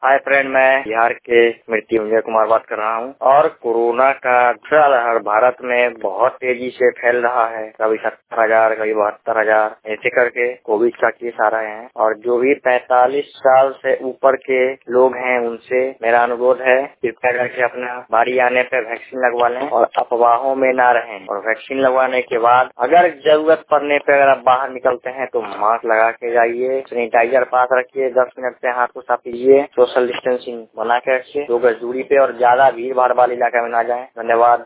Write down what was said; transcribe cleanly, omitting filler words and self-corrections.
Hi friend, मैं बिहार के मृत्युंजय कुमार बात कर रहा हूँ। और कोरोना का दूसरा लहर भारत में बहुत तेजी से फैल रहा है। कभी 70,000, कभी 72,000 ऐसे करके कोविड का केस आ रहे हैं। और जो भी 45 साल से ऊपर के लोग हैं उनसे मेरा अनुरोध है, कृपया करके अपना बारी आने पे वैक्सीन लगवा लें और अफवाहों में ना रहें। और वैक्सीन लगवाने के बाद अगर जरूरत पड़ने पे अगर आप बाहर निकलते हैं तो मास्क लगा के जाइए, सैनिटाइजर पास रखिए, 10 मिनट से हाथ को साफ कीजिए, सोशल डिस्टेंसिंग बना के रखिए, 2 गज दूरी पे, और ज्यादा भीड़ भाड़ वाले इलाके में ना जाएं। धन्यवाद।